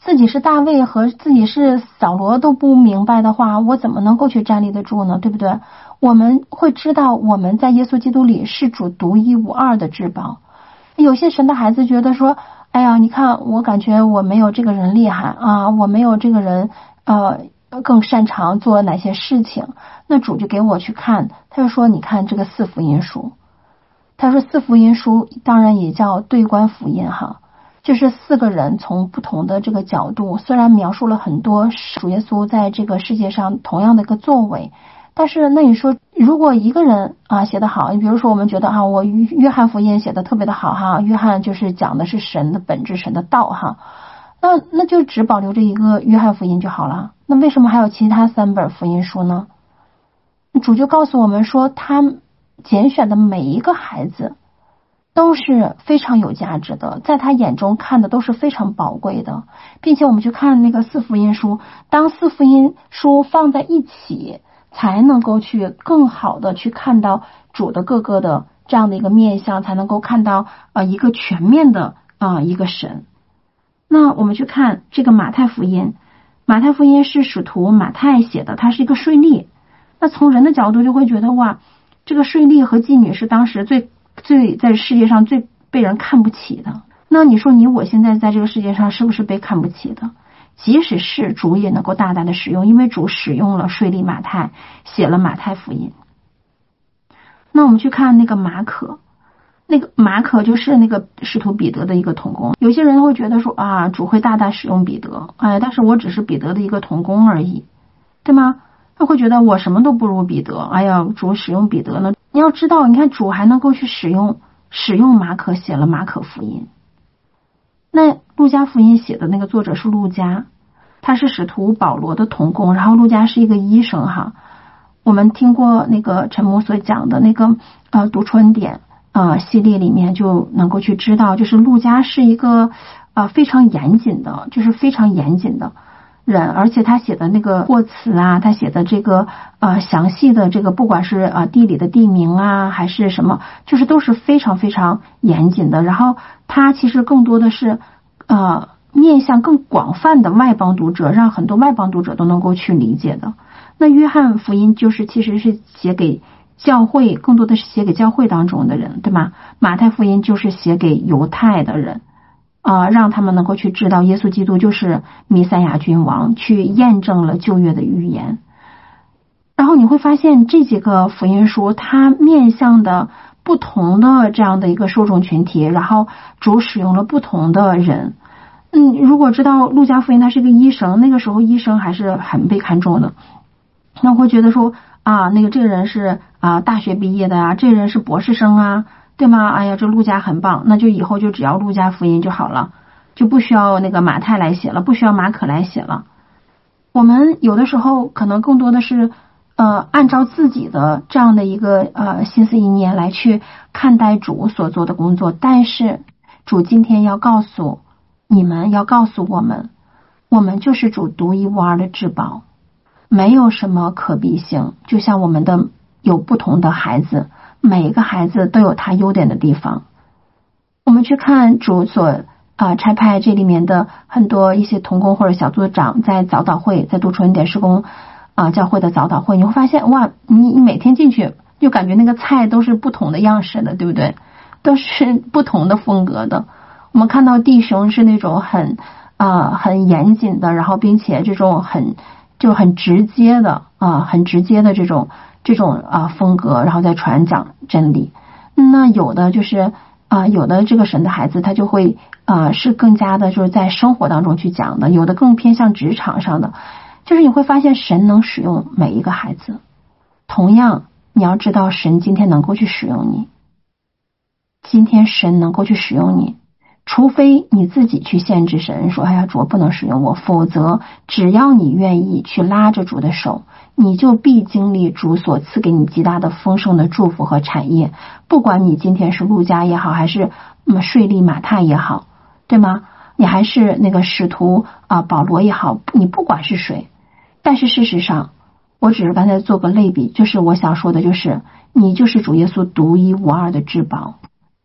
自己是大卫和自己是扫罗都不明白的话，我怎么能够去站立得住呢？对不对？我们会知道我们在耶稣基督里是主独一无二的至宝。有些神的孩子觉得说，哎呀，你看我感觉我没有这个人厉害啊，我没有这个人呃更擅长做哪些事情，那主就给我去看，他就说你看这个四福音书，他说四福音书当然也叫对观福音哈，就是四个人从不同的这个角度，虽然描述了很多主耶稣在这个世界上同样的一个作为，但是那你说如果一个人啊写得好，你比如说我们觉得啊，我约翰福音写得特别的好哈，约翰就是讲的是神的本质，神的道哈，那那就只保留着一个约翰福音就好了，那为什么还有其他三本福音书呢？主就告诉我们说，他拣选的每一个孩子都是非常有价值的，在他眼中看的都是非常宝贵的，并且我们去看那个四福音书，当四福音书放在一起，才能够去更好的去看到主的各个的这样的一个面向，才能够看到呃一个全面的啊、呃、一个神。那我们去看这个马太福音，马太福音是使徒马太写的，它是一个税吏。那从人的角度就会觉得哇，这个税吏和妓女是当时最最在世界上最被人看不起的。那你说你我现在在这个世界上是不是被看不起的？即使是主也能够大大的使用，因为主使用了税吏马太，写了马太福音。那我们去看那个马可，那个马可就是那个使徒彼得的一个同工。有些人会觉得说啊，主会大大使用彼得，哎，但是我只是彼得的一个同工而已，对吗？他会觉得我什么都不如彼得，哎呀，主使用彼得呢？你要知道，你看主还能够去使用使用马可，写了马可福音。那路加福音写的那个作者是路加，他是使徒保罗的同工，然后路加是一个医生哈。我们听过那个陈牧所讲的那个呃读春典呃系列里面就能够去知道，就是路加是一个呃非常严谨的，就是非常严谨的人，而且他写的那个措辞啊，他写的这个呃详细的这个不管是呃地理的地名啊还是什么，就是都是非常非常严谨的。然后他其实更多的是呃面向更广泛的外邦读者，让很多外邦读者都能够去理解的。那约翰福音就是其实是写给教会，更多的是写给教会当中的人，对吗？马太福音就是写给犹太的人啊、呃，让他们能够去知道耶稣基督就是弥赛亚君王，去验证了旧约的预言。然后你会发现这几个福音书它面向的不同的这样的一个受众群体，然后主使用了不同的人。嗯，如果知道路加福音他是个医生，那个时候医生还是很被看重的，那我会觉得说啊，那个这个人是啊大学毕业的啊，这个人是博士生啊，对吗？哎呀，这路加很棒，那就以后就只要路加福音就好了，就不需要那个马太来写了，不需要马可来写了。我们有的时候可能更多的是呃按照自己的这样的一个呃心思意念来去看待主所做的工作，但是主今天要告诉你们，要告诉我们，我们就是主独一无二的至宝，没有什么可比性。就像我们的有不同的孩子，每一个孩子都有他优点的地方。我们去看主所啊、呃、差派这里面的很多一些同工或者小组长在早祷会，在读春典事工啊、呃、教会的早祷会，你会发现哇，你你每天进去就感觉那个菜都是不同的样式的，对不对？都是不同的风格的。我们看到弟兄是那种很啊、呃、很严谨的，然后并且这种很就很直接的啊、呃、很直接的这种这种啊、呃、风格，然后再传讲真理。那有的就是啊、呃、有的这个神的孩子他就会啊、呃、是更加的就是在生活当中去讲的，有的更偏向职场上的。就是你会发现神能使用每一个孩子，同样你要知道神今天能够去使用你，今天神能够去使用你，除非你自己去限制神，说哎呀主不能使用我，否则只要你愿意去拉着主的手，你就必经历主所赐给你极大的丰盛的祝福和产业。不管你今天是路加也好，还是嗯税吏马太也好，对吗？你还是那个使徒啊、呃、保罗也好，你不管是谁，但是事实上我只是刚才做个类比，就是我想说的就是你就是主耶稣独一无二的至宝，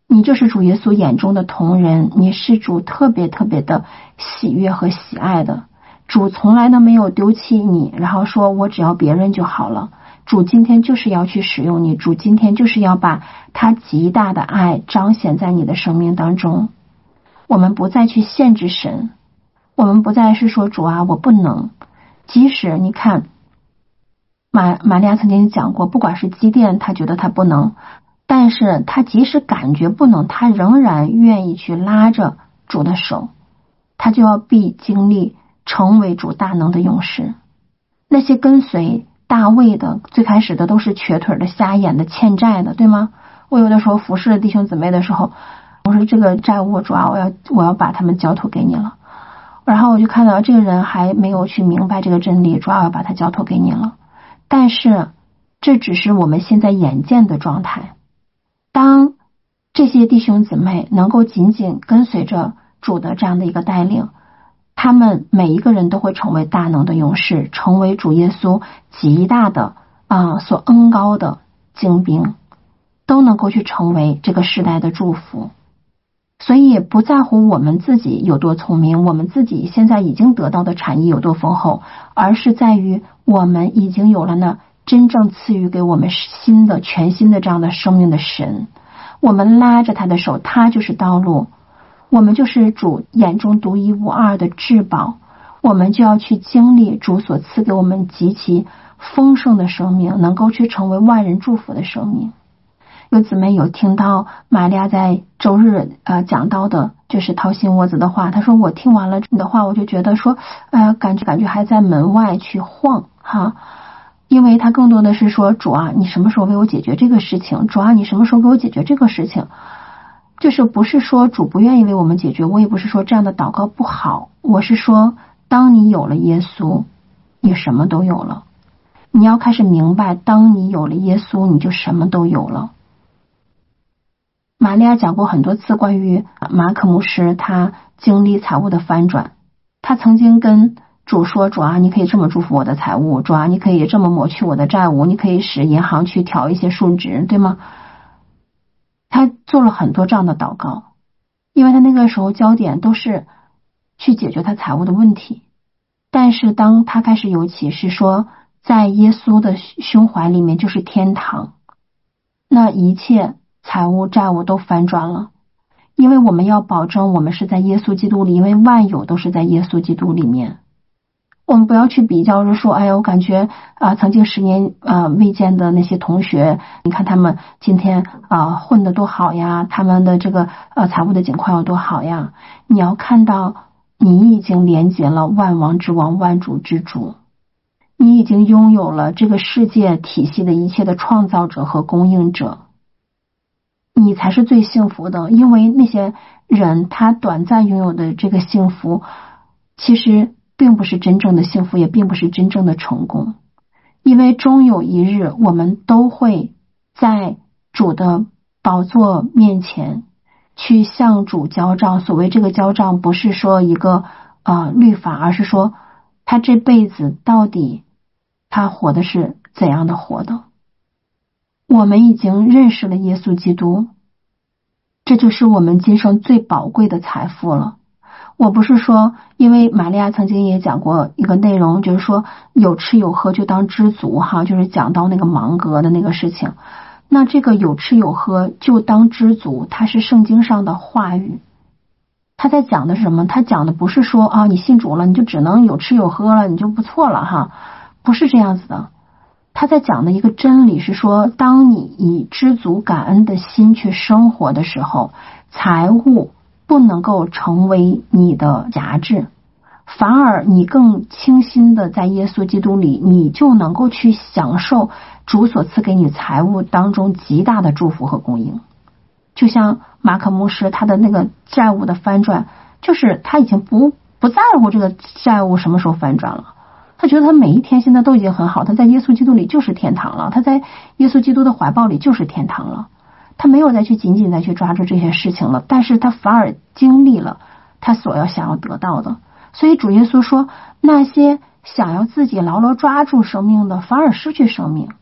你就是主耶稣眼中的同人，你是主特别特别的喜悦和喜爱的。主从来都没有丢弃你，然后说我只要别人就好了。主今天就是要去使用你，主今天就是要把他极大的爱彰显在你的生命当中。我们不再去限制神，我们不再是说主啊我不能。即使你看玛玛利亚曾经讲过，不管是基甸他觉得他不能，但是他即使感觉不能，他仍然愿意去拉着主的手，他就要必经历成为主大能的勇士。那些跟随大卫的最开始的都是瘸腿的、瞎眼的、欠债的，对吗？我有的时候服侍弟兄姊妹的时候，我说这个债务主啊，我要我要把他们交托给你了。然后我就看到这个人还没有去明白这个真理，主要要把他交托给你了。但是这只是我们现在眼见的状态。当这些弟兄姊妹能够紧紧跟随着主的这样的一个带领，他们每一个人都会成为大能的勇士，成为主耶稣极大的啊、呃、所恩膏的精兵，都能够去成为这个时代的祝福。所以不在乎我们自己有多聪明，我们自己现在已经得到的产业有多丰厚，而是在于我们已经有了那真正赐予给我们新的全新的这样的生命的神。我们拉着他的手，他就是道路，我们就是主眼中独一无二的至宝，我们就要去经历主所赐给我们极其丰盛的生命，能够去成为万人祝福的生命。有姊妹有听到玛利亚在周日呃讲到的就是掏心窝子的话，她说我听完了你的话，我就觉得说呃感觉感觉还在门外去晃哈，因为她更多的是说主啊你什么时候为我解决这个事情，主啊你什么时候给我解决这个事情。就是不是说主不愿意为我们解决，我也不是说这样的祷告不好，我是说当你有了耶稣你什么都有了，你要开始明白当你有了耶稣你就什么都有了。玛利亚讲过很多次关于马可牧师他经历财务的翻转，他曾经跟主说主啊你可以这么祝福我的财务，主啊你可以这么抹去我的债务，你可以使银行去调一些数值，对吗？他做了很多这样的祷告，因为他那个时候焦点都是去解决他财务的问题。但是当他开始有启示说在耶稣的胸怀里面就是天堂，那一切财务债务都翻转了。因为我们要保证我们是在耶稣基督里，因为万有都是在耶稣基督里面。我们不要去比较着说哎呀我感觉啊、呃、曾经十年啊、呃、未见的那些同学，你看他们今天啊、呃、混得多好呀，他们的这个呃财务的境况有多好呀。你要看到你已经连接了万王之王万主之主，你已经拥有了这个世界体系的一切的创造者和供应者，你才是最幸福的。因为那些人他短暂拥有的这个幸福其实并不是真正的幸福，也并不是真正的成功。因为终有一日我们都会在主的宝座面前去向主交账。所谓这个交账不是说一个呃律法，而是说他这辈子到底他活的是怎样的活的。我们已经认识了耶稣基督，这就是我们今生最宝贵的财富了。我不是说，因为玛利亚曾经也讲过一个内容，就是说有吃有喝就当知足哈，就是讲到那个芒格的那个事情。那这个有吃有喝就当知足，它是圣经上的话语。他在讲的是什么？他讲的不是说啊，你信主了你就只能有吃有喝了，你就不错了哈，不是这样子的。他在讲的一个真理是说，当你以知足感恩的心去生活的时候，财物不能够成为你的辖制，反而你更清新的在耶稣基督里，你就能够去享受主所赐给你财物当中极大的祝福和供应。就像马可牧师他的那个债务的翻转，就是他已经不不在乎这个债务什么时候翻转了，他觉得他每一天现在都已经很好，他在耶稣基督里就是天堂了，他在耶稣基督的怀抱里就是天堂了，他没有再去紧紧再去抓住这些事情了，但是他反而经历了他所要想要得到的。所以主耶稣说，那些想要自己牢牢抓住生命的反而失去生命。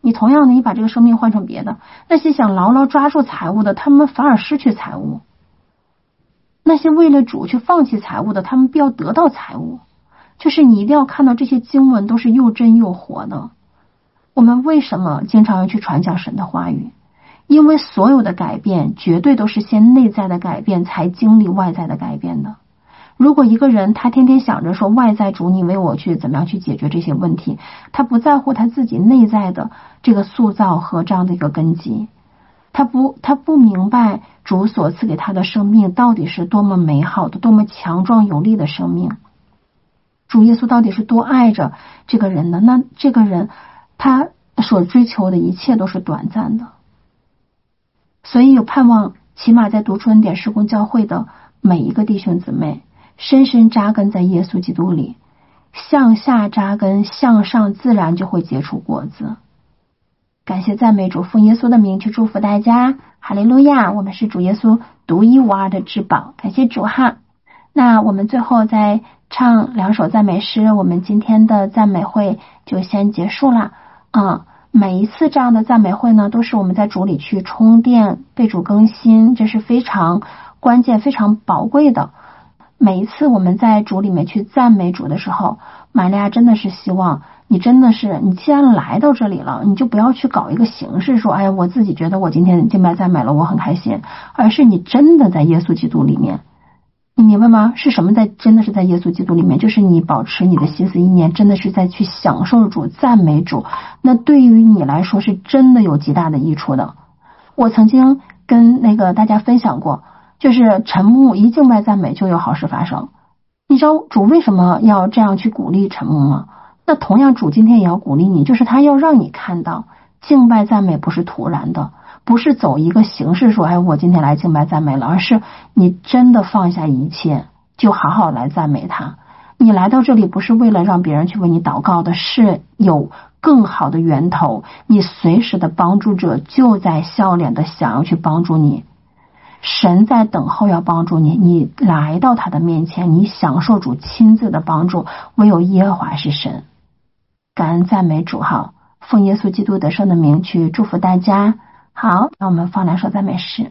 你同样的，你把这个生命换成别的，那些想牢牢抓住财物的，他们反而失去财物；那些为了主去放弃财物的，他们必要得到财物。就是你一定要看到这些经文都是又真又活的。我们为什么经常要去传讲神的话语？因为所有的改变绝对都是先内在的改变才经历外在的改变的。如果一个人他天天想着说外在主你为我去怎么样去解决这些问题，他不在乎他自己内在的这个塑造和这样的一个根基，他不他不明白主所赐给他的生命到底是多么美好的，多么强壮有力的生命。主耶稣到底是多爱着这个人呢？那这个人他所追求的一切都是短暂的。所以有盼望，起码在读出恩典事工教会的每一个弟兄姊妹深深扎根在耶稣基督里，向下扎根，向上自然就会结出果子。感谢赞美主，奉耶稣的名去祝福大家，哈利路亚！我们是主耶稣独一无二的至宝，感谢主哈。那我们最后再唱两首赞美诗，我们今天的赞美会就先结束了啊。每一次这样的赞美会呢，都是我们在主里去充电，被主更新，这是非常关键非常宝贵的。每一次我们在主里面去赞美主的时候，玛利亚真的是希望你真的是你既然来到这里了，你就不要去搞一个形式说，哎，我自己觉得我今天敬拜赞美了我很开心，而是你真的在耶稣基督里面。你明白吗？是什么在真的是在耶稣基督里面，就是你保持你的心思意念真的是在去享受主赞美主，那对于你来说是真的有极大的益处的。我曾经跟那个大家分享过，就是沉默一敬拜赞美就有好事发生。你知道主为什么要这样去鼓励沉默吗？那同样主今天也要鼓励你，就是他要让你看到敬拜赞美不是突然的，不是走一个形式说，哎，我今天来敬拜赞美了，而是你真的放下一切，就好好来赞美他。你来到这里不是为了让别人去为你祷告的，是有更好的源头，你随时的帮助者就在笑脸的想要去帮助你，神在等候要帮助你，你来到他的面前，你享受主亲自的帮助，唯有耶和华是神。感恩赞美主哈，奉耶稣基督得胜的名去祝福大家。好，那我们放两首赞美诗。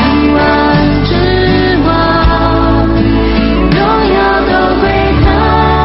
荣耀都归他，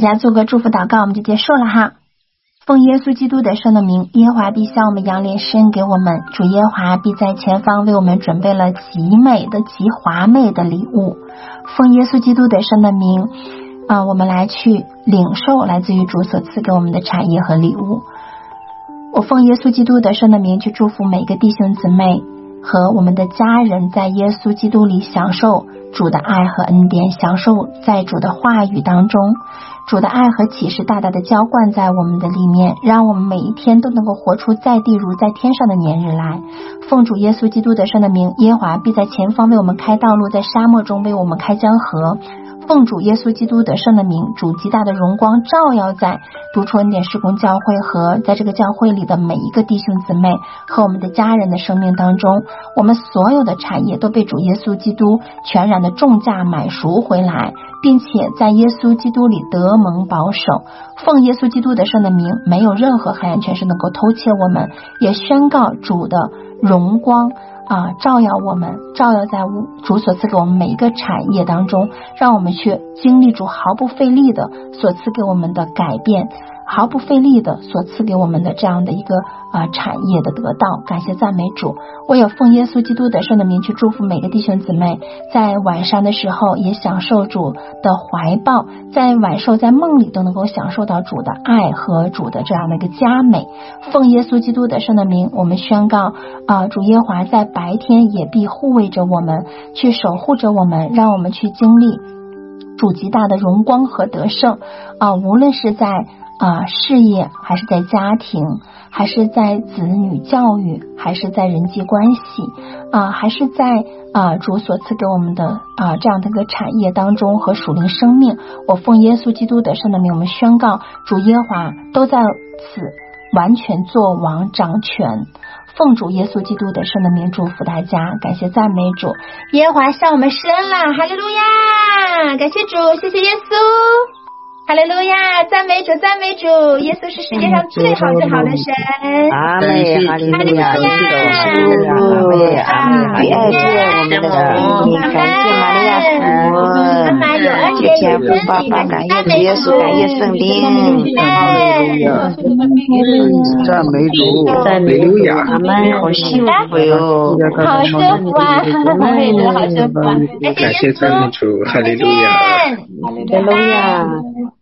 家做个祝福祷告，我们就结束了哈。奉耶稣基督的圣的名，耶和华必向我们扬脸伸给我们，主耶和华必在前方为我们准备了极美的极华美的礼物。奉耶稣基督的圣的名啊、呃，我们来去领受来自于主所赐给我们的产业和礼物。我奉耶稣基督的圣的名去祝福每个弟兄姊妹和我们的家人，在耶稣基督里享受主的爱和恩典，享受在主的话语当中，主的爱和启示大大的浇灌在我们的里面，让我们每一天都能够活出在地如在天上的年日来。奉主耶稣基督的圣的名，耶和华必在前方为我们开道路，在沙漠中为我们开江河。奉主耶稣基督的圣的名，主极大的荣光照耀在独处恩典事工教会和在这个教会里的每一个弟兄姊妹和我们的家人的生命当中，我们所有的产业都被主耶稣基督全然的重价买赎回来，并且在耶稣基督里得蒙保守。奉耶稣基督的圣的名，没有任何黑暗权势能够偷窃我们，也宣告主的荣光啊，照耀我们，照耀在主所赐给我们每一个产业当中，让我们去经历主毫不费力的所赐给我们的改变，毫不费力的所赐给我们的这样的一个啊产业的得到。感谢赞美主，我有奉耶稣基督的圣的名去祝福每个弟兄姊妹，在晚上的时候也享受主的怀抱，在晚上在梦里都能够享受到主的爱和主的这样的一个佳美。奉耶稣基督的圣的名，我们宣告啊，主耶和华在白天也必护卫着我们，去守护着我们，让我们去经历主极大的荣光和得胜啊，无论是在啊，事业还是在家庭，还是在子女教育，还是在人际关系啊，还是在啊主所赐给我们的啊这样的一个产业当中和属灵生命，我奉耶稣基督的圣的名，我们宣告主耶和华都在此完全作王掌权。奉主耶稣基督的圣的名祝福大家，感谢赞美主，耶和华向我们施恩了，哈利路亚！感谢主，谢谢耶稣。哈利路亚，赞美主，赞美主，耶稣是世界上最好最好的神。 阿妹，哈利路亚，阿妹，阿妹，爱见我们的神，感谢玛利亚父，谢天父爸爸，感谢耶稣，感谢圣灵。 赞美主， 赞美主，阿妹，好幸福哟， 好舒服啊，赞美主，好舒服啊！ 感谢赞美主，哈利路亚， 哈利路亚。